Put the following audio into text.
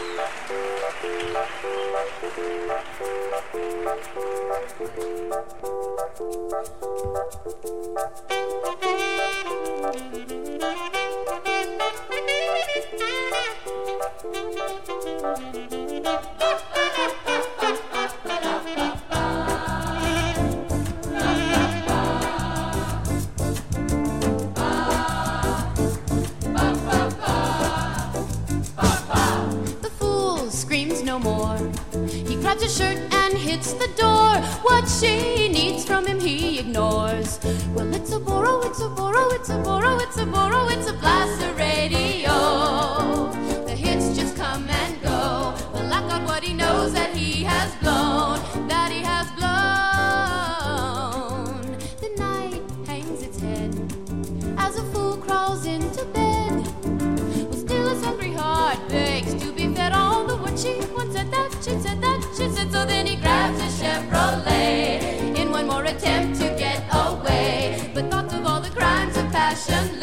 No more. He grabs his shirt and hits the door. What she needs from him he ignores. Well, it's a Boro, it's a Boro, it's a Boro, it's a Boro, it's a blaster radio. The hits just come and go. Well, I got what he knows that he has blown, that he has blown. The night hangs its head as a fool crawls into bed. Well, still his hungry heart begs to be fed on the wood she once said that, she said that, she said. So then he grabs his Chevrolet in one more attempt to get away, but thoughts of all the crimes of passion